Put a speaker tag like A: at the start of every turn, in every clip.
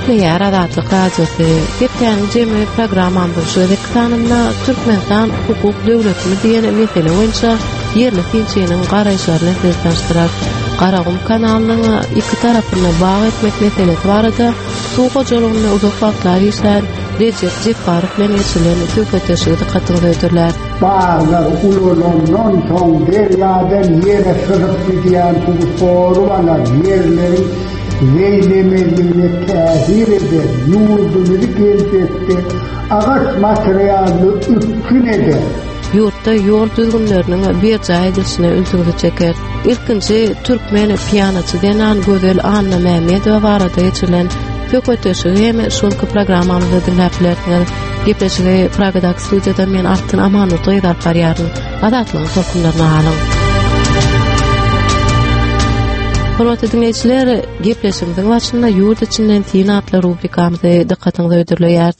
A: Gepleýär Azatlyk Radiosu, Gepleýän jemy programmamyzyň şu ekranynda Türkmenistan hukuk döwletini diýen mesele boýunça ýerli finçiniň garaýşlaryny tanıştyrar. Garagum kanalynyň iki tarapyna baý etmek meselesi barada suw hojulugyny uzak wagtlar işlär Recep Jepparow bilen geçirilen söhbetleşigi dikkatini öýdürler.
B: Bağlar ululundan soň derýadan ýere sygyp gidýän suwsorolar ýerleri Zeylemeliğine tehir eder, yurdunu gelbette, ağaç materyalını üstün eder.
A: Yurtta yol düzgünlerinin bir jay edilişine ültüňizi çeker. İlkinci Türkmen piyanatçı denen Gözel Anna Mehmedova barada geçirilen söhbetleşigi hem şonky programmamyzda dinläpdiler. Gepleşigi Pragadak studiýada men Artyn Amanat Oýdar barýaryn Azatlygyň tokunlaryna alyň. Hormatly dinleýijiler, gepleşigimiziň başynda ýurt içinden tiýin atly rubrikamyzy dikkatiňizi öýdürler.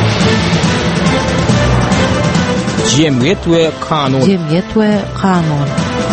C: Cemiyet ve kanun.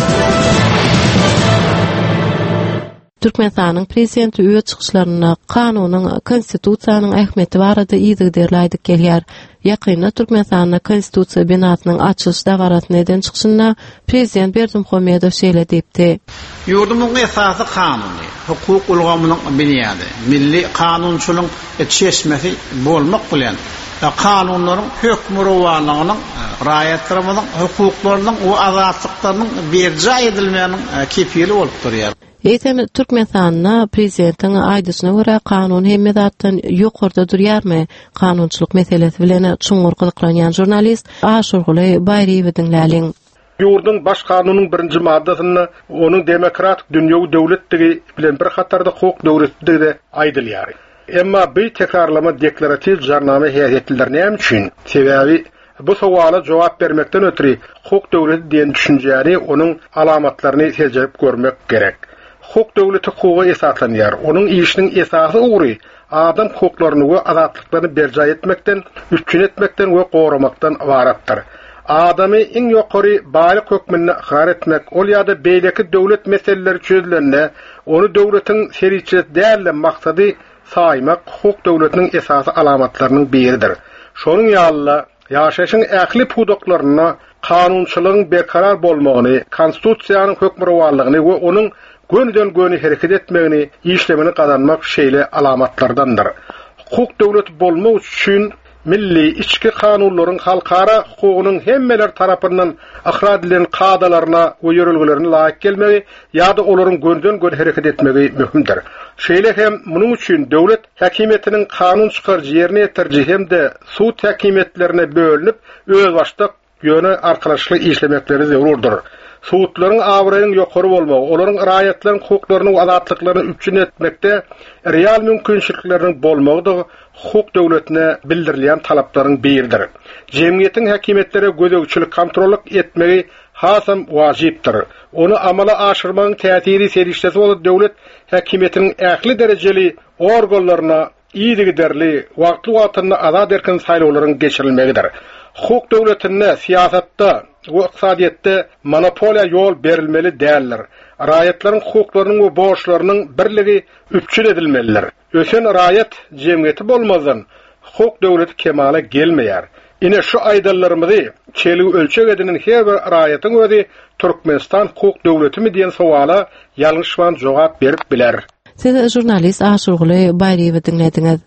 A: Türkmenistanyň prezidenti öýe çykyşlaryna kanunyň, konstitusiýanyň ähmiýeti barada ýygyderläýdik gelýär. Ýakynda Türkmenistanyň konstitusiýa binasynyň açylyş dawaratyny eden çykyşynda prezident Berdimuhammedow şeýle diýipdi.
D: Ýurdumyň esasy kanuny, hukuk ulgamynyň biniýady. Milli kanunçylygyň çeşmesi bolmak bilen kanunlaryň hökmürowalygynyň, raýatlarymyzyň hukuklarynyň we azatlyklarynyň berja edilmeginiň kepili bolup durýar.
A: Eýsem Türkmenistanyň prezidentiň aýdyşyna görä kanun hemme zatdan ýokarda durýarmy? Kanunçylyk meselesi bilen çuňur gyzyklanýan jurnalist Aşurguly Bayriýewi dinläliň.
E: Ýurdun baş kanunyň birinji maddasyny onuň demokratik dünýäwi döwletligi bilen bir hatarda hukuk döwletligi de aýdylýar. Emma bu tekrarlama deklaratiw jarnama heýetliler näme üçin? Sebäbi bu sowala jogap bermekden ötürü hukuk döwleti diýen düşünjäni onuň alamatlaryny sejerip görmek gerek. Hukuk döwleti hukuga esaslanýar. Onuň işiniň esasy ugury adam hukuklaryny we azatlyklaryny berja etmekden, üstün etmekden we goramakdan ibaratdyr. Adamy iň ýokary baýlyk hökmüne har etmek, ol ýa-da beýleki döwlet meseleleri çözülende, onu döwletiň şeriçet däl maksady saýmak hukuk döwletiniň esasy alamatlarynyň biridir. Şonuň ýaly ýaşaşyň ähli hukuklaryna kanunçylygyň berkarar bolmagyny, konstitusiýanyň hökmürowalygyny we onuň gönüden göni hereket etmegini, işlemini kazanmak şeýle alamatlardandır. Hukuk döwleti bolmak üçin milli içki kanunlaryň halkara hukugynyň hemmeler tarapyndan ahra edilen kadalaryna we ýörelgilerine laýyk gelmegi ýa-da olaryň gönüden gön hereket etmegi möhümdir. Şeýle hem munyň üçin döwlet häkimetiniň kanun çykarjy ýerine ýetirji hemde suud häkimetlerine bölünip öz başda ýöne arkalaşyk işlemekleri zerurdur. Suudlaryň awraýyň ýokary bolmagy, olaryň raýatlaryň hukuklaryny we azatlyklaryny üstün etmekde real mümkinçilikleriniň bolmagy da hukuk döwletine bildirilýän talaplaryň biridir. Jemgyýetiň häkimetlere gözegçilik kontrollyk etmegi hasam wajypdyr. Onu amala aşyrmagyň täsiri serişdesi bolup döwlet häkimetiniň ähli derejeli organlaryna iýdigiderli wagtly azad erkin saýlawlaryň geçirilmegidir. Hukuk döwletine siýasatda we iqtisadiýetde monopoliýa ýol berilmeli däldir. Raýatlaryň hukuklarynyň we borçlarynyň birligi üpçül edilmelidir. Ösen raýat jemgyýeti bolmazdan hukuk döwleti kemale gelmeýär. Ine şu aýdallarymyzy çeligi ölçek edinen her bir raýatyň özi Türkmenistan hukuk döwletimi diýen sowala ýalňyşman jogap berip biler.
A: Siz jurnalist Aşurguly Bayriýewi dinlediňiz.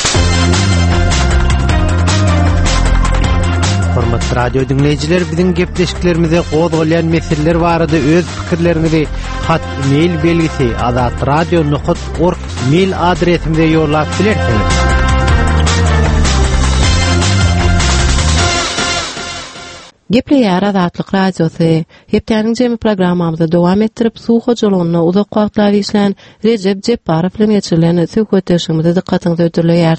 C: Hormatly radio dinleyijiler, biziň gepleşiklerimize gozgalayan meseleler barada öz pikirlerinizi hat mail belgisi azatradio.org mail adresimizde ýollap bilersiňiz.
A: Gepleýär Azatlyk Radiosu. Hepdeniň jemy programmamyzy dowam etdirip suw hojulugyny uzak wagtlar işlän Recep Jepparow bilen geçirilen söhbetleşigimizi dikkatiňizi öýdürler.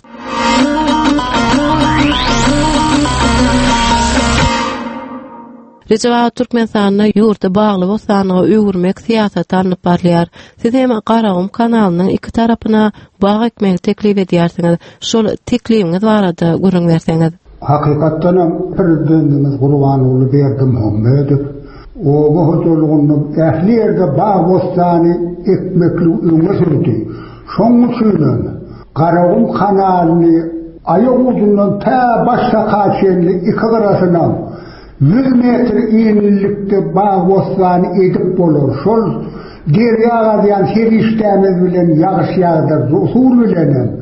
A: Recep Türkmenistanyň ýurty bagly bolsanyňy öwürmek siýasaty alınıp barýar. Siz hem Garagum kanalynyň iki tarapyna bag ekmek teklip edýärsiňiz. Şol teklibiňiz barada görüň berseňiz.
B: Hakykatdan prezidentimiz Gurbanuly Berdimuhammedow o hojulugyny ähli ýerde bag bolsany ekmekli öňe sürdi. Şoň üçin Qarağım kanalını ayak ucundan ta başta kaçenli iki arasından 100 metre iğnilikte bağ bostany edip bolur. Şol deryaga diýen her iştämiz bilen yağış yağdır, sul bilenem.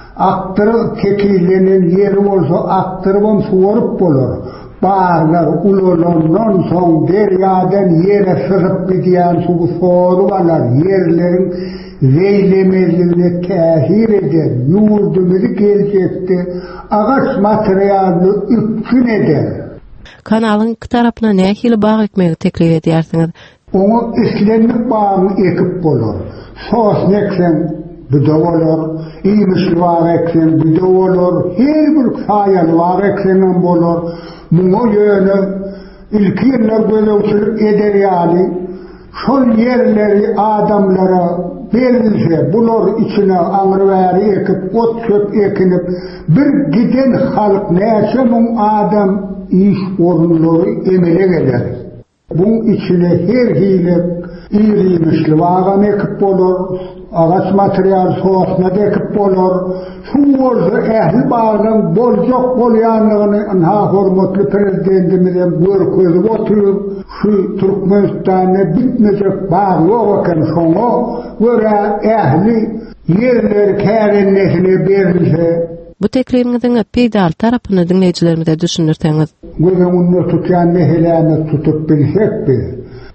B: Aktırıp tekilenen yeri bolsa aktırıp suwaryp bolur. Bağlar ululundan soň deryadan yere sırıp gidýän suw soruwalar yerlerin zeylemezliğine tehir eder, yurdumuzu gelecekte ağaç materyalini üpkün eder.
A: Kanalın iki tarafına ne hili bağ ekmeği teklif ediyorsunuz?
B: Onu islenlik bağını ekip bolur. Sos neksen büde olur, iymişli bağ eksen büde olur, her bir sayal bağ eksenin bolur. Bunu yönü ilk yerler gözevçilik eder yani. Şol yerleri adamlara verilse, bular içine anrıveri ekip, ot çöp ekinip, bir giden halk neyse bu adam iş orunları emele gelir. Bunun içine her hile iyiymişli vağam ekip olur, ağaç materyal soğusuna da ekip olur. Şu olsa ehli bağlam bolcak bolyanlığını hürmetli prezidentimizden görkezip oturup şu Türkmenistan'da bitmeyecek bağ yok eken şonu göre ehli yerler kârinnesine verilse.
A: Bu teklifinizin peydal tarafını dinleyicilerimize düşünürseniz.
B: Gözümünü tutan mehelâni tutup bilsek bi.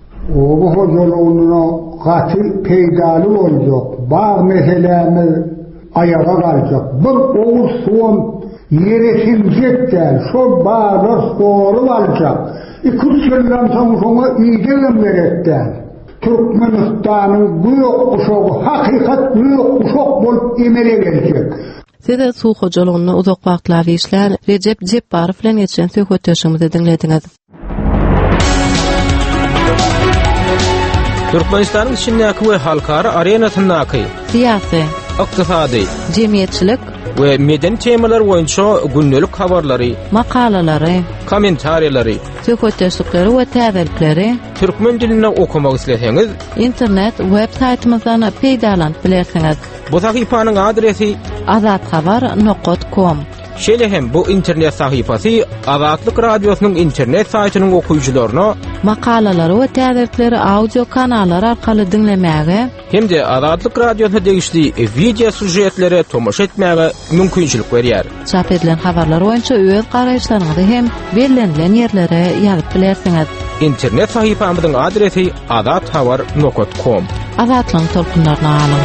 B: O bu hocalığına katil peydalı olacak. Bağ meselemi ayağa kalacak. Bir oğuz suğun yere sinecek değil. Şu bağlar soğuru alacak. 2-3 yıldan sonra iyice verekten. Türkmenistan'ın büyük kuşağı, hakikat büyük kuşak bolup emele gelecek.
A: Size suw hojalygyny uzak wagtlar işlän Recep Jepbarow bilen geçen söhbetleşigimizi dinlediňiz.
F: Türkmenistanyň içindäki we halkara arenasyndaky
A: siyasi,
F: ykdysady,
A: jemgyýetçilik
F: we meden temalar boýunça günnelik habarlary,
A: makalalary,
F: kommentariýalary,
A: söhbetleşikleri we täzelikleri
F: türkmen diline okumak isleseňiz,
A: internet web saytymyzdan peýdalanyp bilersiňiz.
F: Bu sahypanyň adresi
A: azathabar.com.
F: Şeýle hem bu internet sahypasy Azatlyk radiosynyň internet saýtynyň okuyjylaryna
A: makalalary we täzelikleri audio kanallar arkaly dinlemäge
F: hem-de Azatlyk radiosyna degişli video sujetlere tomaşa etmäge mümkinçilik berýär.
A: Çap edilen habarlar boýunça öz garaýşlaryňyzy hem bellenlen yerlere ýazyp bilersiňiz.
F: İnternet sahypamyzyň adresi azathabar.com.
A: Azatlyň tolkunlaryna alyň.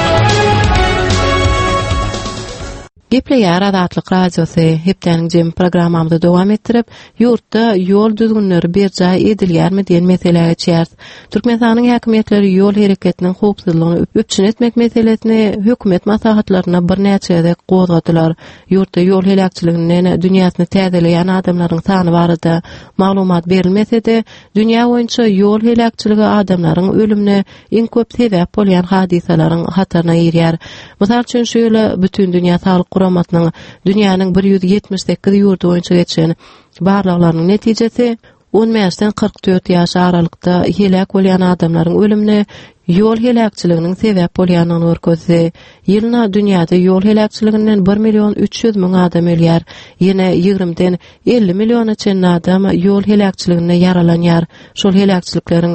A: Gepleýär Azatlyk radiosy hepden jem programmamyzda dowam etdirip, ýurtda ýol düzgünleri berjay edilýärmi diýen meselege çärs. Türkmenistanyň häkimetleri ýol hereketiniň howpsuzlygyny öpçün etmek meselesini hökümet maslahatlaryna bir näçe gozgadylar. Ýurtda ýol helakçylygynyň dünýäsini täzeleýän adamlaryň sany barada maglumat berilmese-de, dünýä boýunça ýol helakçylygy adamlaryň ölümine iň köp sebäp bolýan hadisalaryň hataryna ýerýär. Mysal üçin şu ýyly bütün dünýä saglyk guramatynyň dünýäniň 178 ýurdu boýunça geçen barlaklarynyň netijesi 10 mäşden 44 ýaş aralykda helak bolýan adamlaryň ölümine ýol helakçylygynyň sebäp bolýanyny görkezdi. Ýylyna dünýäde ýol helakçylygynyň 1.300.000 adam ölýär. Ýene 20-den 50 milliona çen adam ýol helakçylygyna yaralanýar. Şol helakçylyklaryň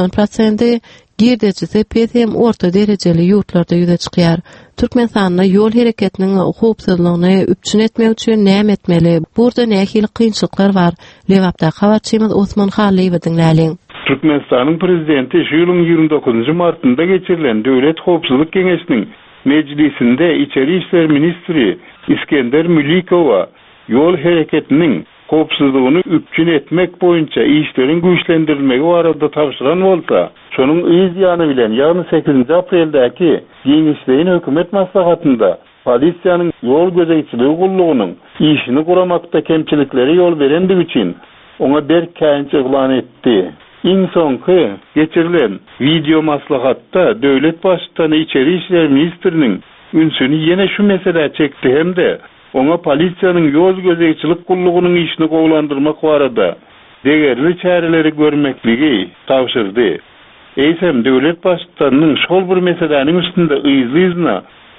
A: 90% girdecisi pesem orta derejeli ýurtlarda ýüze çykýar. Türkmenistanyň ýol hereketiniň howpsuzlygyny üpçün etmek üçin näme etmeli? Burada nähili kynçylyklar bar? Lewapda habarçymyz Osman Haliýew dinläliň.
G: Türkmenistanyň prezidenti şu ýylyň 29 martynda geçirilen Döwlet Howpsuzlyk Geňeşiniň mejlisinde İçeri işler ministri İskender Mülikowa ýol hereketiniň howpsuzlygyny üpçün etmek boýunça işlerin güýçlendirilmegi barada tapşyran bolsa, şonuň ýany bilen ýagny 8 apreldäki Geňeşliğin hökümet maslahatynda polisiýanyň ýol gözegçiligi gullugynyň işini guramakda kemçilikleri ýol berendigi üçin ona berkäňçe eglan etdi. İň soňky geçirilen video maslahatda döwlet başçysyny İçeri işler ministriniň ünsüni ýene şu mesele çekdi hem-de ona polisiýanyň ýol gözegçilik gullugynyň işini gowlandyrmak barada degerli çäreleri görmekligi tapşyrdy. Eýsem döwlet başçysynyň şol bir meseleniň üstünde yzyna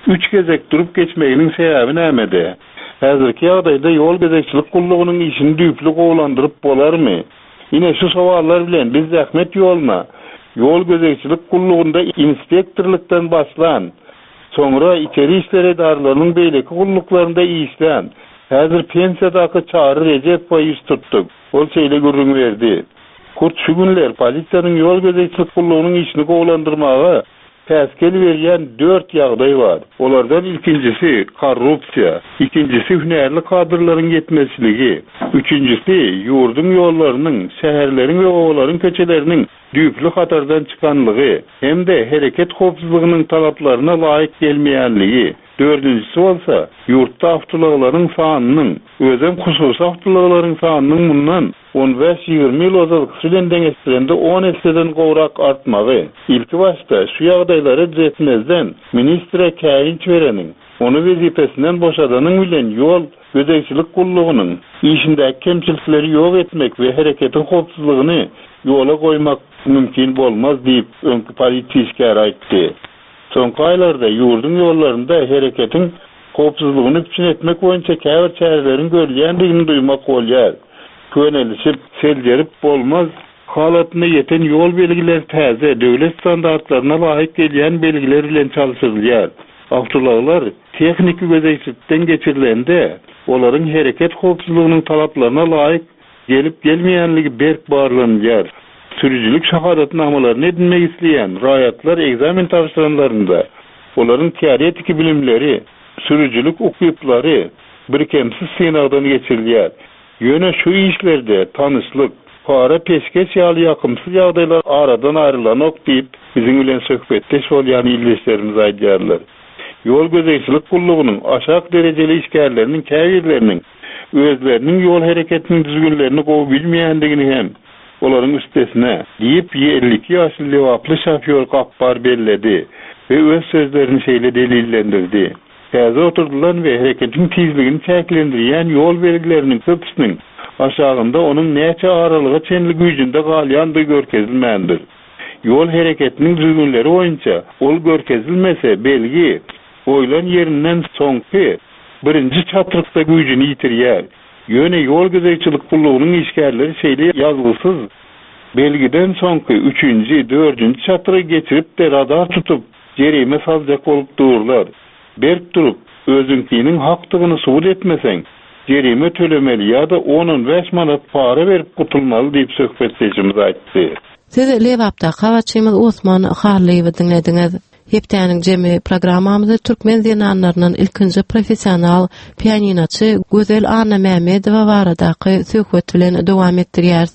G: 3 gezek durup geçmeginiň sebebi nämede? Häzirki ýagdaýda ýol gezekçilik gullugynyň işini düýpli gowlandyryp bolarmy? Ine şu sowallar bilen biz zähmet ýoluna ýol gezekçilik gullugynda inspektorlykdan başlan, soňra içeri işler edarlarynyň beýleki gulluklarynda işlän, häzir pensiýadaky Çary Recep Baýys tutdyk. Ol şeýle gürrüň berdi. Kurt şu günler polisiýanyň ýol gezekçilik gullugynyň işini gowlandyrmagy täskel berýän 4 ýagdaý bar. Olardan ilkincisi korrupsiýa, ikincisi hünärli kadrlaryň ýetmezligi, üçüncüsi ýurdun ýollarynyň, şäherleriň we owlaryň köçeleriniň düýpli hatardan çykanlygy, hemde hereket howpsuzlygynyň talaplaryna laýyk gelmeýänligi. Dördüncüsü bolsa, yurtda awtologlaryň sanynyň, özem hususy awtologlaryň sanynyň mundan 15-20 ýyl ozatlyk bilen deňeşdirende 10 eseden gowrak artmagy. İlki başda şu ýagdaýlary düzeltmezden ministre käýinç bereniň, onu wezipesinden boşadanyň bilen ýol gözegçilik gullugynyň işindäki kemçilikleri ýok etmek we hereketin howpsuzlygyny ýola goýmak mümkin bolmaz diýip öňkü polisiýskär aýtdy. Soňky aýlarda ýurdun ýollarynda hereketin howpsuzlygyny üçin etmek boýunça käbir çäreleriň görülýändigini duýmak bolýar. Könelişip seljerip bolmaz. Halatyna ýeten ýol belgileri täze, döwlet standartlaryna laýyk gelýän belgiler bilen çalşyrylýar. Awtologlar tehnik gözegçilikden geçirilende olaryň hereket howpsuzlygynyň talaplaryna laýyk gelip gelmeýänligi berk barlanýar. Sürücülük şahadatnamalaryny edinmek isleýän raýatlar egzamin tapşyranlarynda olaryň teoretik bilimleri, sürücülük ukyplary birkemsiz synagdan geçirilýär. Ýöne şu işlerde tanyslyk, para peşkeç ýaly ýakymsyz ýagdaýlar aradan aýrylanok diýip biziň bilen söhbetdeş bolýan ildeşlerimiz aýdýarlar. Ýol gözegçilik gullugynyň aşak derejeli işgärleriniň käbirleriniň özleriniň ýol hereketiniň düzgünlerini gowy bilmeýändigini hem olaryň üstesine diýip 52 ýaşly lewaply şoför Gappar belledi we öz sözlerini şeýle delillendirdi. Täze oturdulan we hereketin tizligini çäklendirýän ýol belgileriniň köpüsiniň aşagynda onuň näçe aralyga çenli güýjünde galýandy görkezilmändir. Ýol hereketiniň düzgünleri boýunça ol görkezilmese belgi boýlan ýerinden soňky birinji çatrykda güýjüni ýitirýär. Ýöne ýol gözegçilik gullugynyň işgärleri şeýle ýazgysyz belgiden soňky 3-nji, 4-nji çatry geçirip de radar tutup jerime saljak bolup dururlar. Berk durup özüňkiniň hakdygyny subut etmeseň jerime tölemeli ýa-da 10-15 manat para berip gutulmaly diýip söhbetleşimiz aýtdy.
A: Siz Lewapda Hawaçymyz Osman Harliýewi dinlediňiz. Hepdäniň jemi programmamyzda türkmen zinanlarynyň ilkinji professional pianinoçy Gözel Anna Mämedowa baradaky söhbet bilen dowam etdirýäris.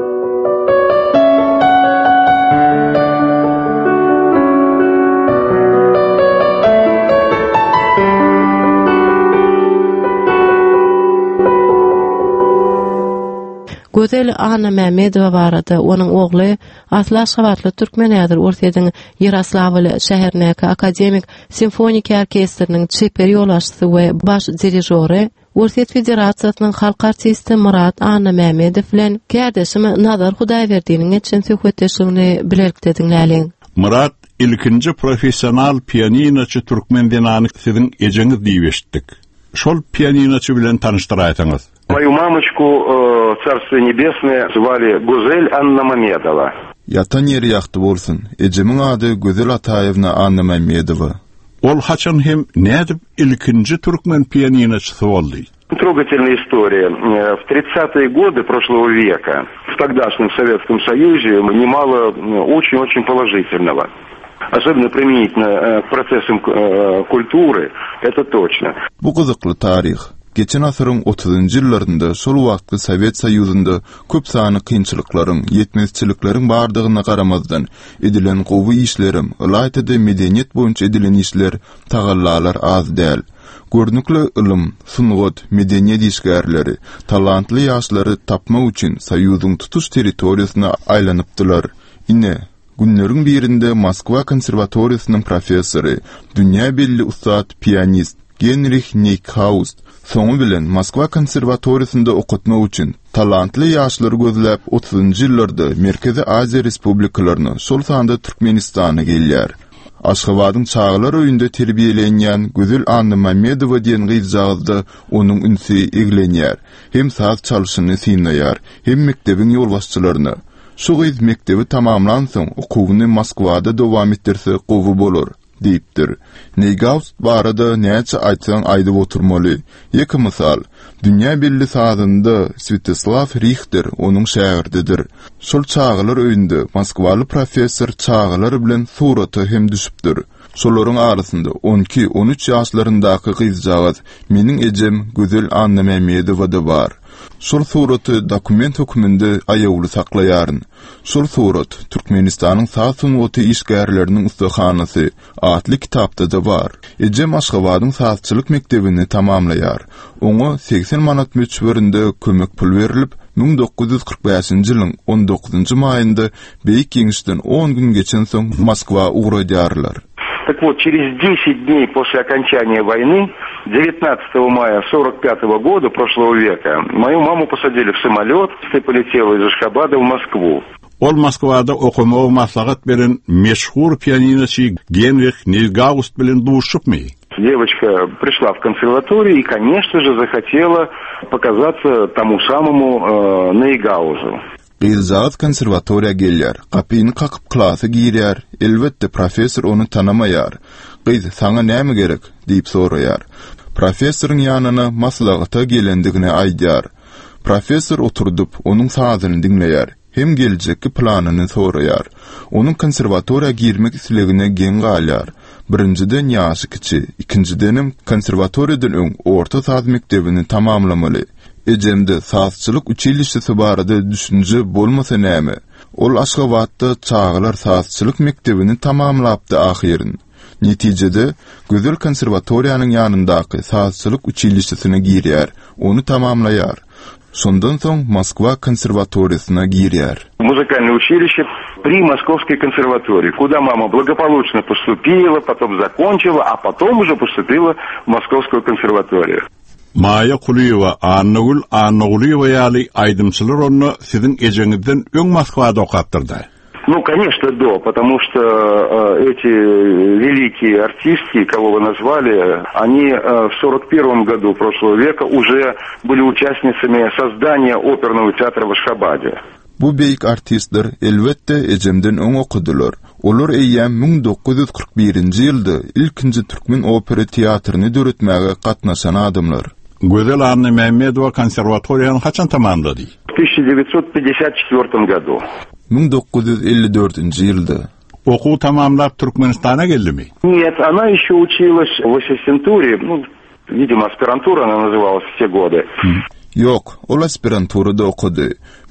A: Gözel Anna Mämedowa barada onuň ogly Aslaşawatly türkmen ýazyr Ortaýadyň Ýaroslavl şäherindäki Akademik Simfonik orkestriniň çeper ýolaşçysy we baş dirijori, Ortaýa Federasiýasynyň halk artisti Murat Anna Mämedow bilen kädeşim Nazar Hudaýberdiň geçen söhbetleşigini bilerlikde dinläliň.
H: Murat, ilkinji professional pianinoçy türkmen dinany siziň ejeňiz diýip eşitdik. Şol pianinoçy bilen tanıştyraýsaňyz.
I: Мою мамочку, Царство Небесное, звали Гузель Анна Мамедова.
J: Yatan yeri ýakty bolsun. Ejemiň ady Gözel Ataýewna Anna Mamedowa.
H: Ol haçan hem nädip ilkinji türkmen pianinoçysy boldy?
I: Трогательная история. В 30-е годы прошлого века в тогдашнем Советском Союзе немало очень-очень положительного. Особенно применительно к процессам культуры, это точно.
J: Bu gyzykly tarih geçen asyryň 30-njy ýyllarynda şol wagtky Sowet Soýuzynda köp sany kynçylyklaryň, ýetmezçilikleriň bardygyna garamazdan edilen gowy işlerim, ýa-da medeniýet boýunça edilen işler, tagallalar az däl. Görnükli ilim, sungat, medeniýet işgärleri, talantly ýaşlary tapmak üçin Soýuzyň tutuş territoriýasyna aýlanypdylar. Ine günleriň birinde Moskwa konserwatoriýasynyň professory, dünýä belli ustad pianist Genrich Neikhaus soňu bilen Moskwa konserwatoriýasynda okutmak üçin talantly ýaşlary gözläp 30-njy ýyllarda Merkezi Aziýa respublikalaryna, şol sanda Türkmenistana gelýär. Aşgabatyň çağlar öýünde terbiýelenýän Güzel Anna Mamedowa diýen gyzagda onuň ünsi eglenýär. Hem saz çalyşyny synlaýar, hem mekdebiň ýolbaşçylaryny. Şu gyz mekdebi tamamlansoň okuwyny Moskwada dowam etdirse gowy bolar, diýipdir. Negaus barada näçe aýtsaň aýdyp oturmaly. Ýeki mysal, Dünýä belli sazynda Svetoslav Richter onuň şägirdidir. Şol çağlar öýünde Moskwaly professor çağlar bilen suraty hem düşüpdir. Şolaryň arasynda 12-13 ýaşlaryndaky gyzjagaz meniň ejem Güzel Anna Mamedowa da bar. Şol suraty dokument hökmünde aýagly saklaýaryn. Şol surat Türkmenistanyň saz sunuwaty işgärleriniň ustahanasy atly kitapda da bar. Ejem Aşgabatyň sazçylyk mektebini tamamlaýar. Oňa 80 manat möçberinde kömek pul berilip 1945-nji ýylyň 19-njy maýynda Beýik Geňişden 10 gün geçen soň Moskwa uğraýarlar.
I: Так вот, через 10 дней после окончания войны, 19 мая 1945 года прошлого века, мою маму посадили в самолет и полетела из Ашхабада в Москву.
H: Ol Moskwada okumagy maslahat beren meşhur pianinoçy Генрих Нейгаус bilen duşupmy.
I: Девочка пришла в консерваторию и, конечно же, захотела показаться тому самому Нейгаузу.
J: Gyzat konservatoriýa gelýär, kapyny kakyp klasy girýär. Elbetde professor onu tanamaýar. Gyz, saňa näme gerek diýip soraýar. Professoryň ýanyna maslahata gelendigine aýdýar. Professor oturdup onuň sazyny dinleýär. Hem geljekki planyny soraýar. Onuň konservatoriýa girmek islegine gen galýar. Birinciden ýaşy kiçi, ikincidenim konservatoriýadan öň orta saz mektebini tamamlamaly. Ejemde sazçylyk uçilişisi barada düşünje bolmasa näme? Ol Aşgabatda çağlar sazçylyk mektebini tamamlapdy ahyryň. Netijede Güzel konservatoriýanyň ýanyndaky sazçylyk uçilişisine girýär, onu tamamlaýar. Sondan soň Moskwa konservatoriýasyna girýär.
I: Музыкальное училище при Московской консерватории, куда мама благополучно поступила, потом закончила, а потом уже поступила в Московскую консерваторию.
H: Maya Kuliyewa, Annagul Annaguliyewa ýaly aýdymçylar onu siziň ejeňizden öň Moskwada okatdyrdy.
I: Ну, конечно, да, потому что эти великие артистки, кого вы назвали, они в 41 году прошлого века уже были участницами создания оперного театра в Ашхабаде.
J: Bu beýik artistler elbetde ejemden öň okudylar. Olar eýýän 1941-nji ýylda ilkinji türkmen opera teatryny döretmäge gatnaşan adamlar.
H: Güzel Anna Mamedowa konservatoriýany haçan tamamlady?
I: В 1954 году.
J: 1954-nji ýylda.
H: Okuw tamamlap Türkmenistana geldimi?
I: Нет, она еще училась в ассистентуре, ну, видимо, аспирантура она называлась в те годы.
J: Yok, ol aspiranturada okudy.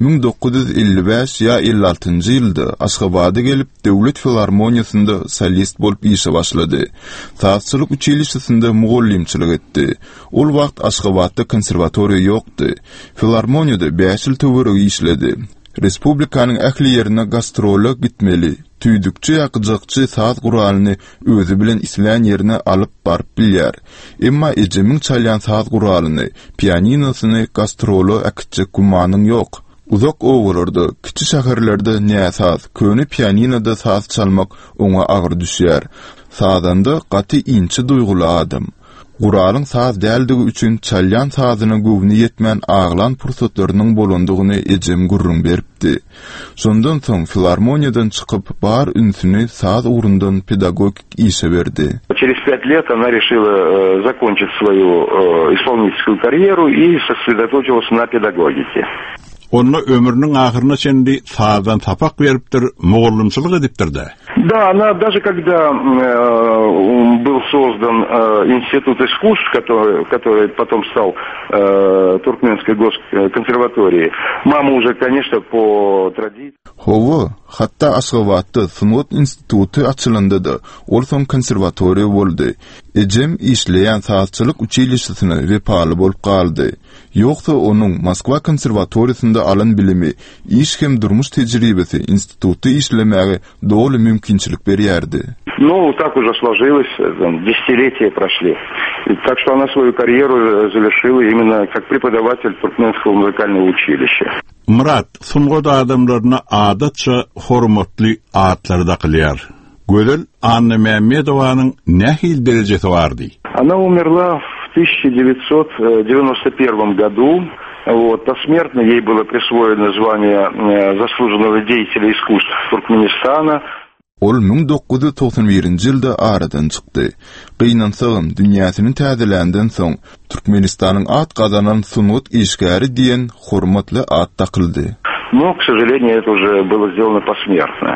J: 1955 ya 56-njy ýylda Aşgabada gelip Döwlet Filharmoniýasynda solist bolup işe başlady. Sazçylyk uçilişinde mugullimçilik etdi. Ol wagt Aşgabada konservatoriýa ýokdy. Filharmoniýada 5 ýyl töwereg işledi. Respublikanyň ähli ýerine gastrolga gitmeli. Tüýdükçi ýakyjakçy saz guralyny özü bilen isleýän ýerine alyp baryp bilýär. Emma ejemiň çalýan saz guralyny, pianinosyny gastrolo äkitjek gumanyň ýok. Uzak owalarda, kiçi şäherlerde näsaz, köni pianinoda saz çalmak oňa agyr düşýär. Sazanda gaty inçi duýguly adam. Guralyň saz däldigi üçin çalýan sazyna gowuny ýetmän aglan pursatlarynyň bolandygyny ejem gurrun beripdi. Sondan soň filharmoniýadan çykyp bar ünsüni saz ugrundan pedagogik işe berdi.
I: Через 5 лет она решила закончить свою исполнительскую карьеру и сосредоточилась на педагогике.
H: Onu ömrünün ahırına çendi sazdan tapak veripdir, mugullimçylyk edipdirdi.
I: Да, она даже когда был создан Институт искусств, который потом стал Туркменской госконсерваторией, мама уже, конечно, по традиции...
J: Howa, hatta Aşgabatda Sunwat instituty açylanda da ol soň konservatoriýa boldy. Ejem işleýän sazçylyk uçilişine repaly bolup galdy. Ýoksa onuň Moskwa konservatoriýasynda alan bilimi, iş hem durmuş tejribesi instituty işlemäge dogly mümkinçilik berýärdi.
I: Ну, так уже сложилось, десятилетия прошли. Так что она свою карьеру завершила именно как преподаватель Туркменского музыкального училища.
H: Murat, sungoda adamlaryna adatça hormatly adlar daqylýar. Gödel Anna Mehmedowanyň nähil derejesi bardy?
I: Она умерла в 1991 году. Посмертно ей было присвоено звание заслуженного деятеля искусств Туркменистана.
J: Ol 1991-nji ýylda aradan çykdy. Gynansagyň dünýäsiniň täzelenden soň Türkmenistanyň at gazanan Sungut işgäri diýen hormatly at takyldy.
I: Но, к сожалению, это уже было сделано посмертно.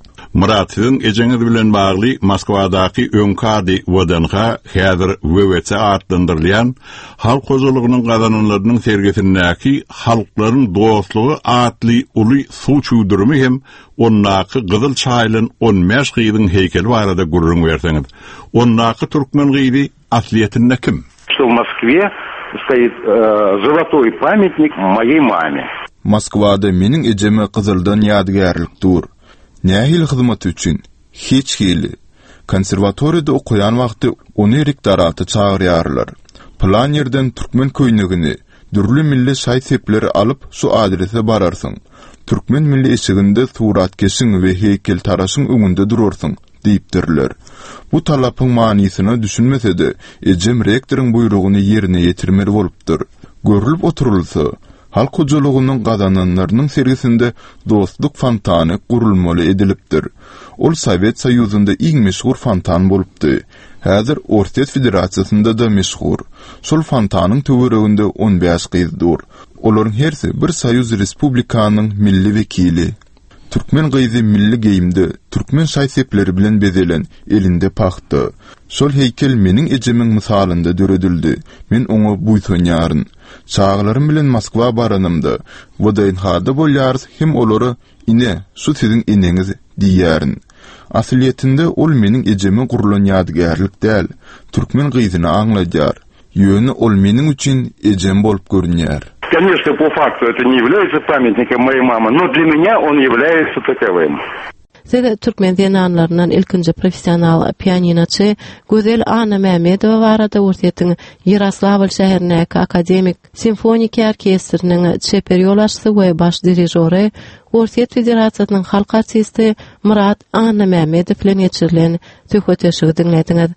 H: Muratyň ejeňiz bilen bagly Moskwadaky öňkady wadanha häzir WWC atlandyrylýan halk hojalygynyň gazananlarynyň sergisindäki halklaryň dostlugy atly uly suw çuwdurumy hem onnaky Gyzyl çaýlyň 15 gyzyň heykeli barada gurrun berseňiz. Onnaky türkmen gyzy asliyetinde kim?
I: Что в Москве стоит золотой памятник моей маме.
J: Moskwada meniň ejeme Gyzyldan ýadygärlik dur. Nähil hyzmat üçin hiç hili konservatoriyada okuyan wagty ony rektaraty çağırýarlar. Plan ýerden türkmen köýnegini, dürli milli şaýtepleri alyp şu adrese bararsyň. Türkmen milli eşiginde suratkeşiň we heykel taraşyň öňünde durarsyň diýipdirler. Bu talapyň manysyny düşünmesede ejem rektoryň buyrugyny ýerine ýetirmeli bolupdyr. Görülüp oturulsa halk hojalygynyň gazananlarynyň sergisinde dostluk fontany gurulmaly edilipdir. Ol Sowet Soýuzynda iň meşhur fontan bolupdy. Häzir Orset Federasiýasynda da meşhur. Şol fontanyň töwereginde 15 gyz dur. Olaryň hersi bir Soýuz Respublikanyň milli wekili. Türkmen gyzy milli geyimde türkmen şaýsepleri bilen bezelen elinde paxty. Şol heykel meniň ejemiň misalynda döredildi. Men oňa buýsanýaryn. Çağlarym bilen Moskwa baranymda, Wodaynhada bolýar hem olary ine, şu siziň ineňiz diýärin. Asliyetinde ol meniň ejeme gurulan ýadygärlik däl, türkmen gyzyny aňlaýar. Ýöne ol meniň üçin ejem bolup görünýär.
I: Конечно, по факту это не является памятником моей мамы, но для меня он является таковым.
A: Sede türkmen diýenanlarynyň ilkinji professional pianinoçy Gözel Anna Mehmedowa barada urtyň Ýaroslavl şäherindäki akademik simfonik orkestriniň çeper ýolaşçysy we baş dirijori Orset Federasiýasynyň halk artisti Murat Anna Mehmedow bilen geçirilen töhfeteşigi dinlediňiz.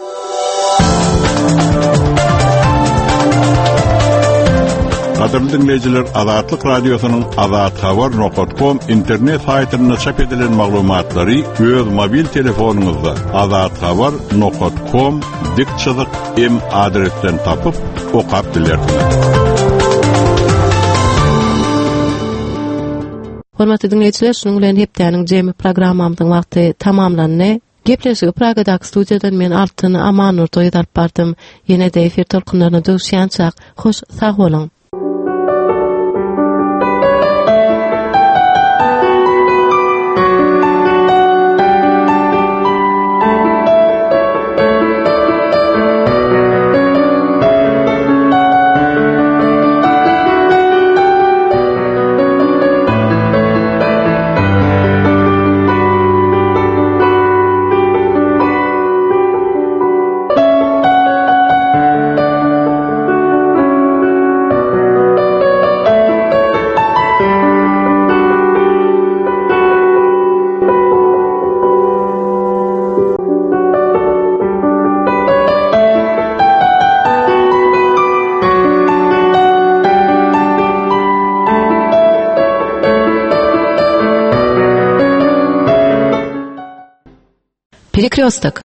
H: Qadirli dinleyijiler, Azatlyk Radiosynyň azathabar.com internet saýtyna çap edilen maglumatlary öz mobil telefonuňyzda azathabar.com dik.m adresinden tapyp okap bilersiňiz.
A: Hormatly dinleyijiler, şunuň bilen hepdeniň jemy programmamyň wagty tamamlandy. Gepleşigi Pragadak studiýadan men Altyn Amanur doýdap bardym. Ýene-de efir tolkunlaryna döwüşýänçak. Hoş sag boluň. Перекрёсток.